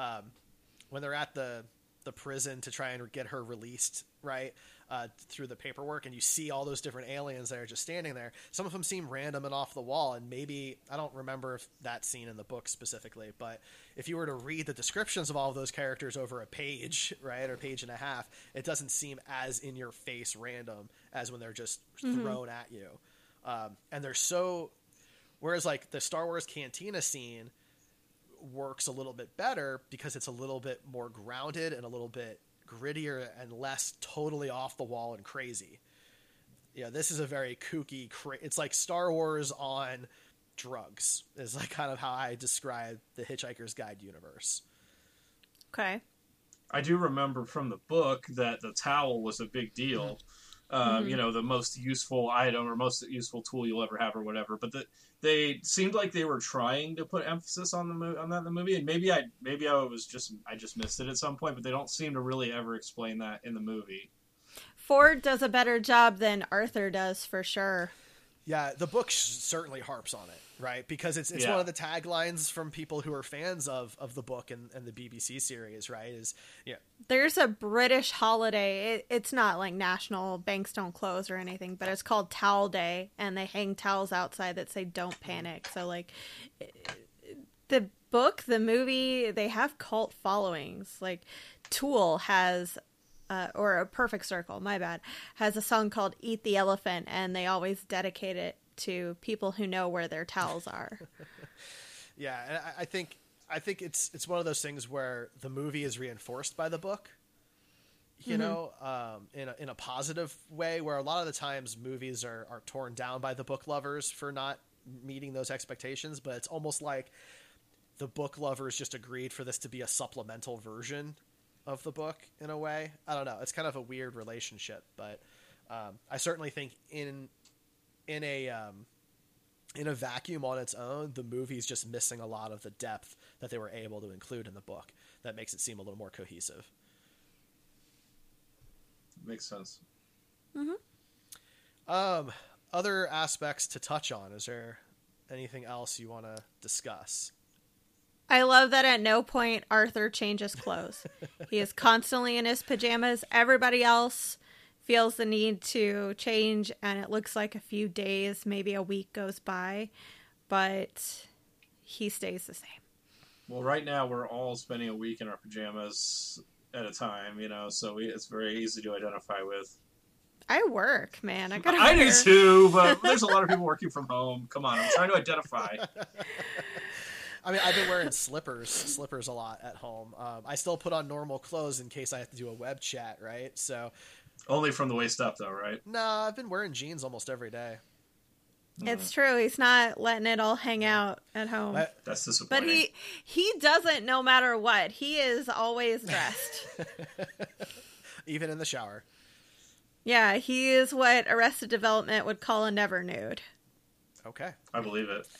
S2: prison to try and get her released, right, through the paperwork, and you see all those different aliens that are just standing there. Some of them seem random and off the wall, and maybe, I don't remember if that scene in the book specifically, but if you were to read the descriptions of all of those characters over a page, right, or a page and a half, it doesn't seem as in-your-face random as when they're just thrown at you. And they're so... Whereas, like, the Star Wars Cantina scene works a little bit better because it's a little bit more grounded and a little bit grittier and less totally off the wall and crazy. This is a very kooky, it's like Star Wars on drugs is like kind of how I describe the Hitchhiker's Guide universe.
S4: Okay.
S3: I do remember from the book that the towel was a big deal. The most useful item or most useful tool you'll ever have or whatever. But they seemed like they were trying to put emphasis on that in the movie, and maybe I just missed it at some point. But they don't seem to really ever explain that in the movie.
S4: Ford does a better job than Arthur does, for sure.
S2: Yeah, the book certainly harps on it, right? Because it's one of the taglines from people who are fans of the book and the BBC series, right? There's
S4: a British holiday. It's not like National Banks Don't Close or anything, but it's called Towel Day, and they hang towels outside that say "Don't Panic." So, like, the book, the movie, they have cult followings. Like, Tool has or A Perfect Circle, my bad, has a song called Eat the Elephant, and they always dedicate it to people who know where their towels are.
S2: Yeah, and I think it's one of those things where the movie is reinforced by the book, you know, in a positive way, where a lot of the times movies are torn down by the book lovers for not meeting those expectations, but it's almost like the book lovers just agreed for this to be a supplemental version of the book in a way. I don't know. It's kind of a weird relationship, but I certainly think in a vacuum on its own, the movie's just missing a lot of the depth that they were able to include in the book that makes it seem a little more cohesive.
S3: Makes sense.
S2: Other aspects to touch on. Is there anything else you want to discuss?
S4: I love that at no point Arthur changes clothes. He is constantly in his pajamas. Everybody else feels the need to change, and it looks like a few days, maybe a week goes by, but he stays the same.
S3: Well, right now we're all spending a week in our pajamas at a time, you know, so it's very easy to identify with.
S4: I work, man. I
S3: do too, but there's a lot of people working from home. Come on, I'm trying to identify.
S2: I mean, I've been wearing slippers a lot at home. I still put on normal clothes in case I have to do a web chat, right? So
S3: only from the waist up, though, right?
S2: No, I've been wearing jeans almost every day.
S4: It's true. He's not letting it all hang out at home.
S3: That's disappointing.
S4: But he doesn't, no matter what. He is always dressed.
S2: Even in the shower.
S4: Yeah, he is what Arrested Development would call a never nude.
S2: Okay.
S3: I believe it.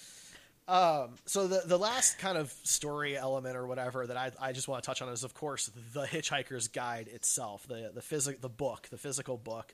S2: So the last kind of story element or whatever that I just want to touch on is, of course, the Hitchhiker's Guide itself, the physical book.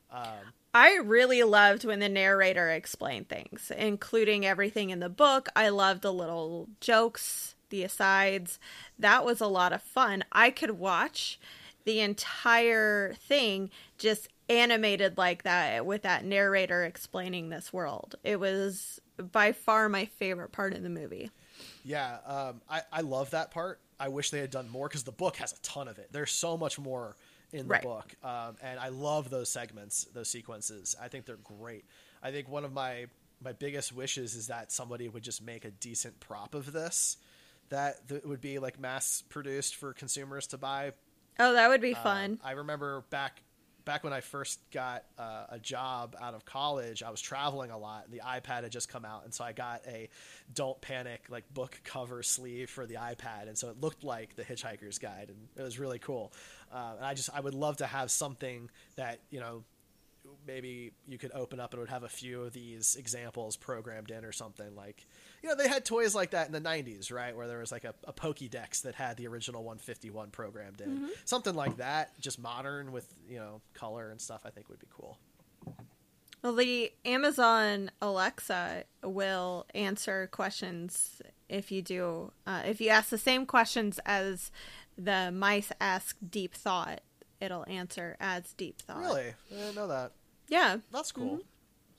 S4: I really loved when the narrator explained things, including everything in the book. I loved the little jokes, the asides. That was a lot of fun. I could watch the entire thing just animated like that with that narrator explaining this world. It was by far my favorite part of the movie.
S2: Yeah, I love that part. I wish they had done more because the book has a ton of it. There's so much more in the book, and I love those segments, those sequences. I think they're great. I think one of my biggest wishes is that somebody would just make a decent prop of this that would be like mass produced for consumers to buy.
S4: Oh, that would be fun.
S2: I remember back when I first got a job out of college, I was traveling a lot. The iPad had just come out, and so I got a Don't Panic like book cover sleeve for the iPad, and so it looked like the Hitchhiker's Guide, and it was really cool. And I would love to have something that, you know, maybe you could open up and it would have a few of these examples programmed in or something. Like, you know, they had toys like that in the 90s, right? Where there was like a Pokédex that had the original 151 programmed in. Mm-hmm. Something like that, just modern with, you know, color and stuff, I think would be cool.
S4: Well, the Amazon Alexa will answer questions if you ask the same questions as the mice ask Deep Thought. It'll answer as Deep Thought.
S2: Really? I didn't know that.
S4: Yeah.
S2: That's cool.
S4: Mm-hmm.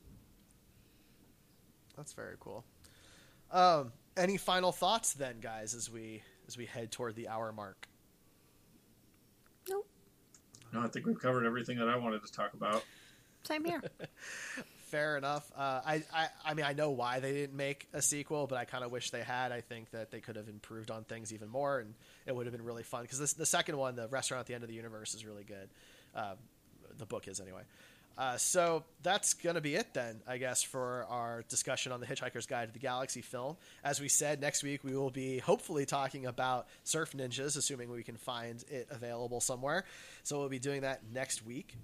S2: That's very cool. Any final thoughts then, guys, as we head toward the hour mark?
S4: Nope.
S3: No, I think we've covered everything that I wanted to talk about.
S4: Same here.
S2: Fair enough. I mean, I know why they didn't make a sequel, but I kind of wish they had. I think that they could have improved on things even more, and it would have been really fun. Because the second one, The Restaurant at the End of the Universe, is really good. The book is, anyway. So that's going to be it then, I guess, for our discussion on The Hitchhiker's Guide to the Galaxy film. As we said, next week we will be hopefully talking about Surf Ninjas, assuming we can find it available somewhere. So we'll be doing that next week.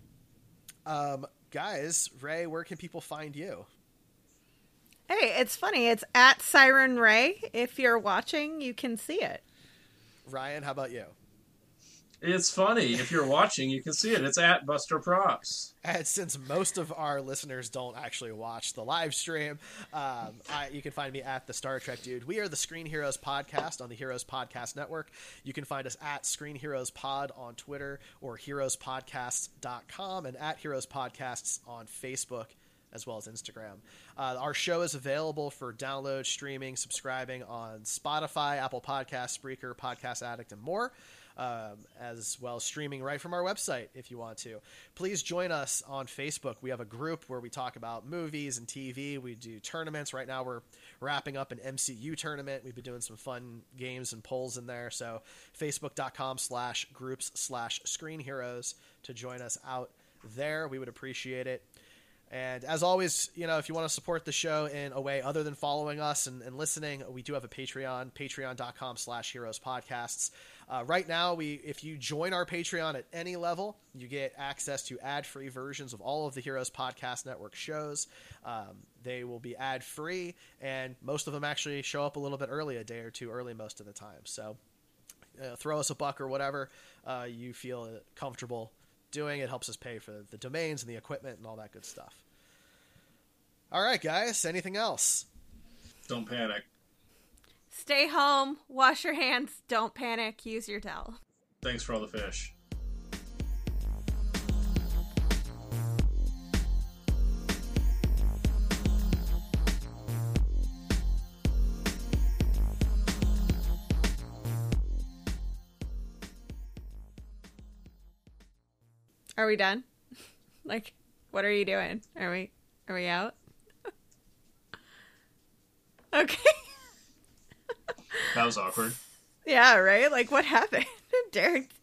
S2: Guys, Ray, where can people find you?
S4: Hey, it's funny. It's at Siren Ray. If you're watching, you can see it.
S2: Ryan, how about you?
S3: It's funny. If you're watching, you can see it. It's at Buster Props.
S2: And since most of our listeners don't actually watch the live stream, you can find me at the Star Trek Dude. We are the Screen Heroes Podcast on the Heroes Podcast Network. You can find us at Screen Heroes Pod on Twitter or heroespodcasts.com and at Heroes Podcasts on Facebook. as well as Instagram. Our show is available for download, streaming, subscribing on Spotify, Apple Podcasts, Spreaker, Podcast Addict, and more, as well as streaming right from our website if you want to. Please join us on Facebook. We have a group where we talk about movies and TV. We do tournaments. Right now we're wrapping up an MCU tournament. We've been doing some fun games and polls in there. So facebook.com/groups/Screen Heroes to join us out there. We would appreciate it. And as always, if you want to support the show in a way other than following us and listening, we do have a Patreon, patreon.com/heroespodcasts. Right now, if you join our Patreon at any level, you get access to ad-free versions of all of the Heroes Podcast Network shows. They will be ad-free, and most of them actually show up a little bit early, a day or two early most of the time. So throw us a buck or whatever you feel comfortable doing. It helps us pay for the domains and the equipment and all that good stuff. All right, guys. Anything else?
S3: Don't panic.
S4: Stay home. Wash your hands. Don't panic. Use your towel.
S3: Thanks for all the fish.
S4: Are we done? What are you doing? Are we out? Okay.
S3: That was awkward.
S4: Yeah, right? What happened? Derek